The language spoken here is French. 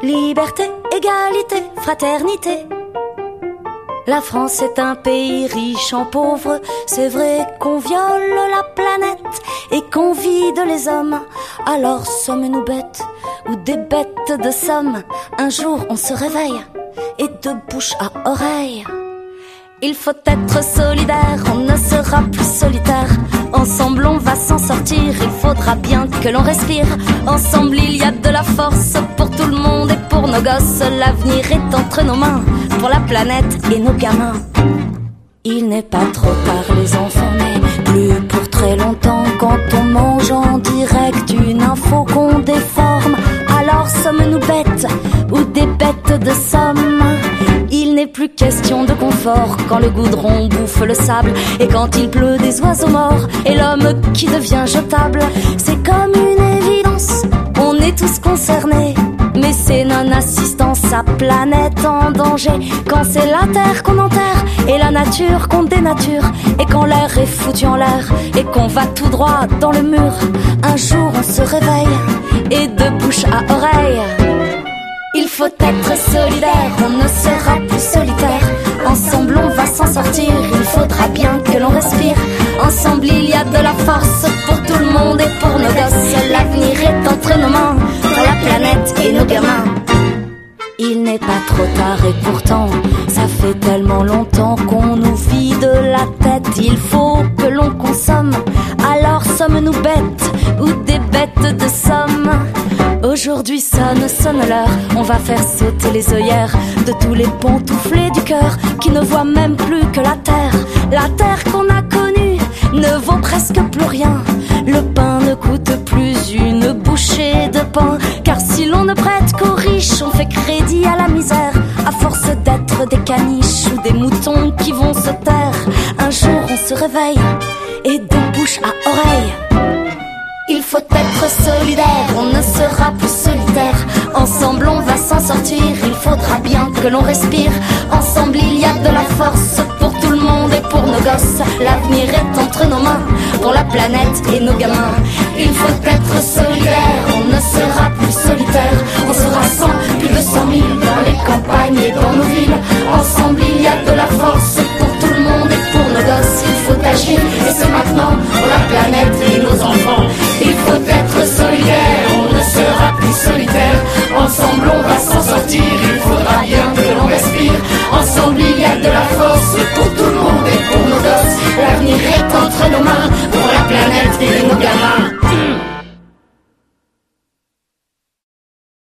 Liberté, égalité, fraternité. La France est un pays riche en pauvres. C'est vrai qu'on viole la planète et qu'on vide les hommes. Alors sommes-nous bêtes ou des bêtes de somme? Un jour on se réveille et de bouche à oreille. Il faut être solidaire, on ne sera plus solitaire. Ensemble on va s'en sortir, il faudra bien que l'on respire. Ensemble il y a de la force pour tout le monde et pour nos gosses. L'avenir est entre nos mains, pour la planète et nos gamins. Il n'est pas trop tard les enfants, mais plus pour très longtemps. Quand on mange en direct une info qu'on déforme, alors sommes-nous bêtes ou des bêtes de somme? Il n'est plus question de confort quand le goudron bouffe le sable et quand il pleut des oiseaux morts et l'homme qui devient jetable. C'est comme une évidence, on est tous concernés, mais c'est non-assistance à planète en danger. Quand c'est la terre qu'on enterre et la nature qu'on dénature, et quand l'air est foutu en l'air et qu'on va tout droit dans le mur, un jour on se réveille et de bouche à oreille. Il faut être solidaire, on ne sera plus solitaire. Ensemble on va s'en sortir, il faudra bien que l'on respire. Ensemble il y a de la force pour tout le monde et pour nos gosses. L'avenir est entre nos mains, pour la planète et nos gamins. Il n'est pas trop tard et pourtant ça fait tellement longtemps qu'on nous vide la tête. Il faut que l'on consomme, alors sommes-nous bêtes ou des bêtes de somme? Aujourd'hui sonne l'heure, on va faire sauter les œillères de tous les pantouflés du cœur qui ne voient même plus que la terre. La terre qu'on a connue ne vaut presque plus rien. Le pain ne coûte plus une bouchée de pain, car si l'on ne prête qu'aux riches, on fait crédit à la misère, à force d'être des caniches ou des moutons qui vont se taire. Un jour on se réveille et de bouche à oreille. Il faut être solidaire, on ne sera plus solitaire. Ensemble on va s'en sortir, il faudra bien que l'on respire. Ensemble il y a de la force pour tout le monde et pour nos gosses. L'avenir est entre nos mains, pour la planète et nos gamins. Il faut être solidaire, on ne sera plus solitaire. On sera 100, plus de 100 000 dans les campagnes et dans nos villes. Ensemble il y a de la force pour tout le monde et pour nos gosses. Il faut agir et c'est maintenant, pour la planète et nos enfants. Il faut être solidaire, on ne sera plus solitaire. Ensemble on va s'en sortir, il faudra bien que l'on respire. Ensemble il y a de la force